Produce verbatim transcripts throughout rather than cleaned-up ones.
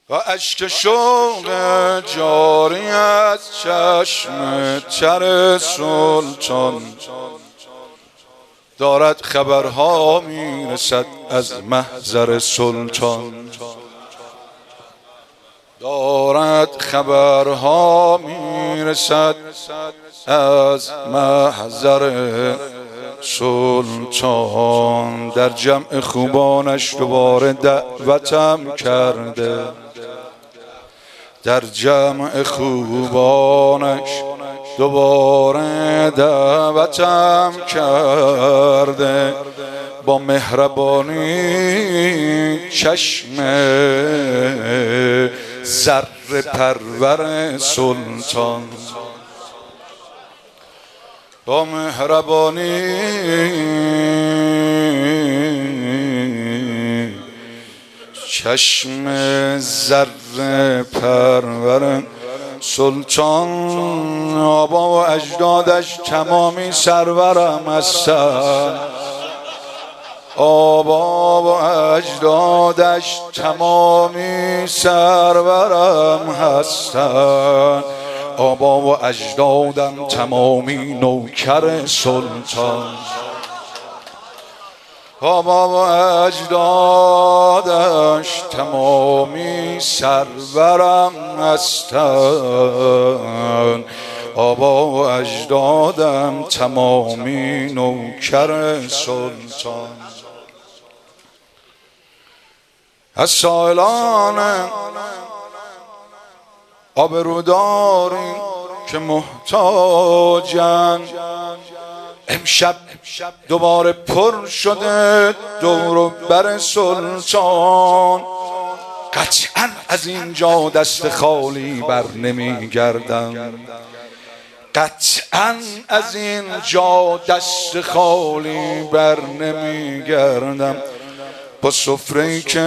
و اشک شوق جاری از چشم تر سلطان دارد خبرها میرسد از محضر سلطان، دارد خبرها میرسد از محضر سلطان. در جمع خوبانش دوباره دعوتم کرده، در جمع خوبانش دوباره دعوتم کرده، با مهربانی چشم ذره پرور سلطان، با مهربانی چشم ذره پرور سلطان. آبا و اجدادش تمامی سرورم هستن، آبا و اجدادش تمامی سرورم هستن، آبا و اجدادم تمامی نوکر سلطان، آبا و اجدادش تمامی سرورم هستن، آبا و اجدادم تمامی نوکر سلطان. از سائلان آبروداری که محتاجن، امشب دوباره پر شده دور و بر سلطان، قطعا از اینجا دست خالی بر نمی گردم، قطعا از اینجا دست خالی بر نمی گردم. با سفره‌ای که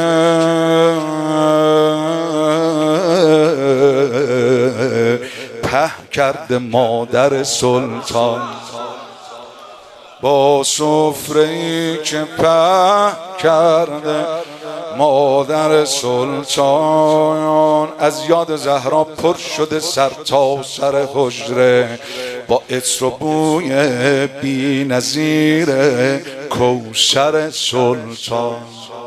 په کرده مادر سلطان، با سفره‌ای که په کرده مادر سلطان، از یاد زهرا پر شده سر تا سر حجره، با عطر و بوی بی نظیر کوثر سلطان.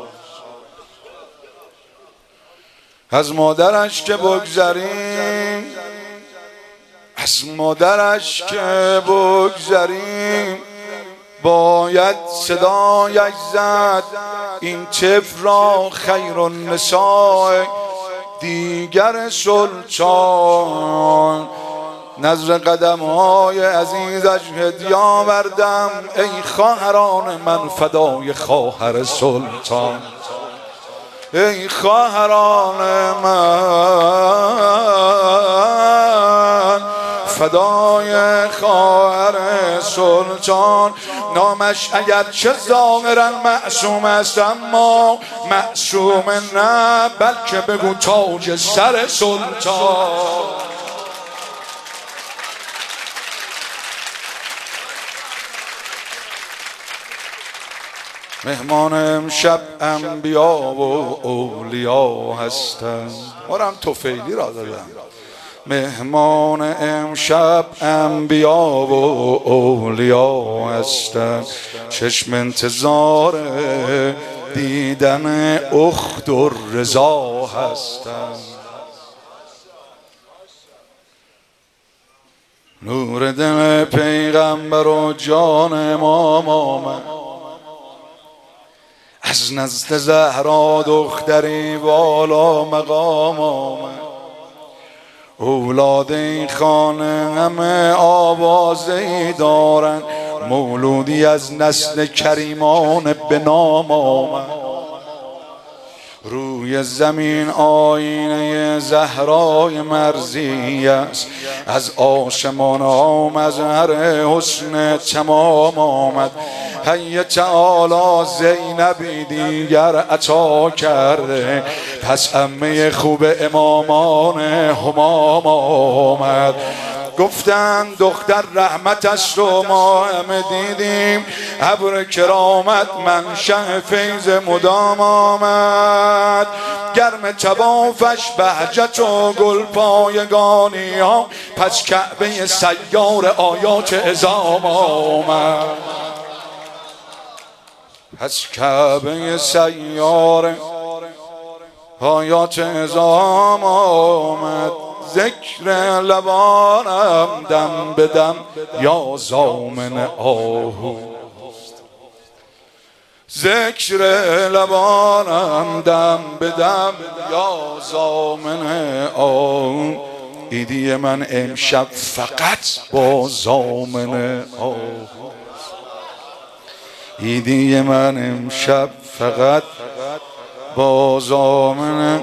از مادرش که بگذریم، از مادرش که بگذریم، باید صدایش زد این طفل را خیر النساء دیگر سلطان. نظر قدم های عزیزش هدیه آوردم، ای خواهران من فدای خواهر سلطان، ای خواهران من فدای خواهر سلطان. نامش اگر چه ظاهرا معصوم است اما معصوم نه، بلکه بگو تاج سر سلطان. مهمان امشب انبیا و اولیا هستند، مارم توفیلی را دادم. مهمان امشب انبیا و اولیا هستند، چشم انتظار دیدن اخت و رضا هستند. نور دل پیغمبر و جان امام آمد، از نزد زهرا دختری والا مقام آمد. اولاد این خانه همه آوازه‌ای دارن، مولودی از نسل کریمان به نام آمد. روی زمین آینه زهرای مرضی است، از آسمان ها مظهر حسن تمام آمد. حی تعالی زینبی دیگر عطا کرده، پس عمه خوب امامان همام آمد. گفتن دختر رحمت است و ما همه دیدیم، ابر کرامت منشأ فیض مدام آمد، گرم طوافش بهجت و گل پایگانی ها، پس کعبه سیار آیات عظام آمد، پس کعبه سیار آیات عظام آمد. ذکر لبانم دم به دم یا زامن آهو، ذکر لبانم دم به دم یا زامن آهو، ایدی من امشب فقط با زامن آهو، ایدی من امشب فقط با زامن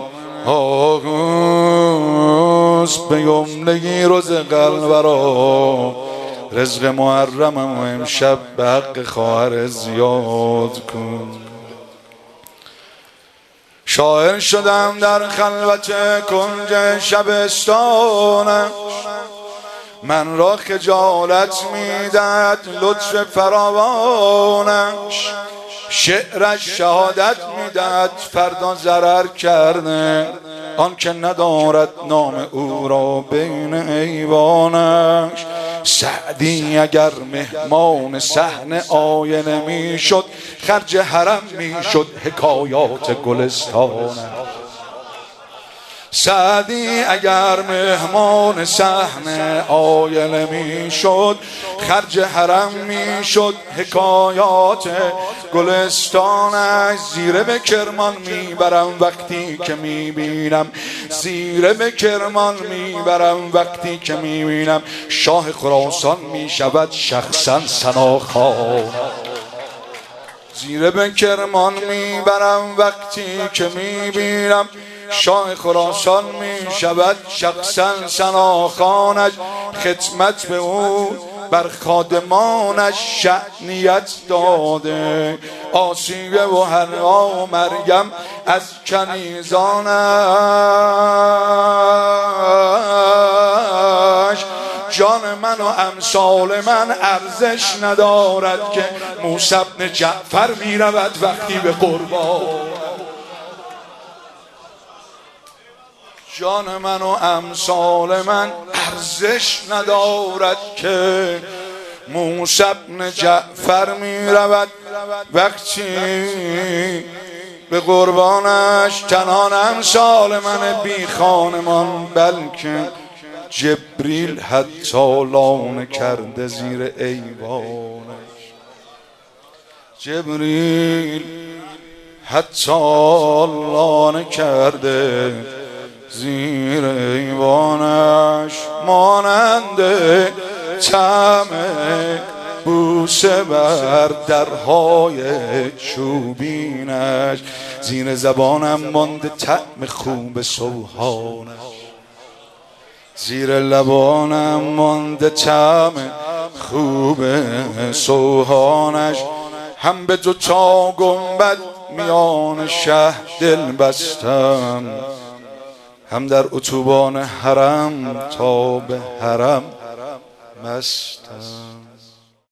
آهوست، به یمنگی روز قلب را رزق محرمم و امشب به حق خواهر زیاد کن. شاعر شدم در خلوت کنج شبستانم، من را خجالت میدهد لطف فراوانش، شعرش شهادت میدهد فردا ضرر کرده آن که ندارد نام او را بین ایوانش. سعدی اگر مهمان صحن آینه میشد، خرج حرم میشد حکایات گلستانش. سعدی اگر مهمان صحن آینه میشد، خرج حرم میشد حکایات گلستانش. زیره به کرمان میبرم وقتی که میبینم، زیره به کرمان میبرم وقتی که میبینم، شاه خراسان میشود شخصا ثناخوان. زیره به کرمان میبرم وقتی که میبینم، شاه خراسان می شود شخصا ثناخوانش. خدمت به او بر خادمانش شأنیت داده، آسیه و حنا و مریم از کنیزانش. جان من و امثال من ارزش ندارد که موسی بن جعفر می رود وقتی به قربان. جان من و امثال من ارزش ندارد که موسی بن جعفر می رود وقتی به قربانش. تنها امثال من بی خانمان، بلکه جبریل حتی لانه کرده زیر ایوانش. جبریل حتی لانه کرده زیر ایوانش، مانند طعم بوسه بر درهای چوبینش. زیر زبانم مانده طعم خوب سوهانش، زیر لبانم مانده طعم خوب سوهانش. هم به دو تا گنبد میان شه دل بستم، هم در اتوبان حرم تا به حرم مستم.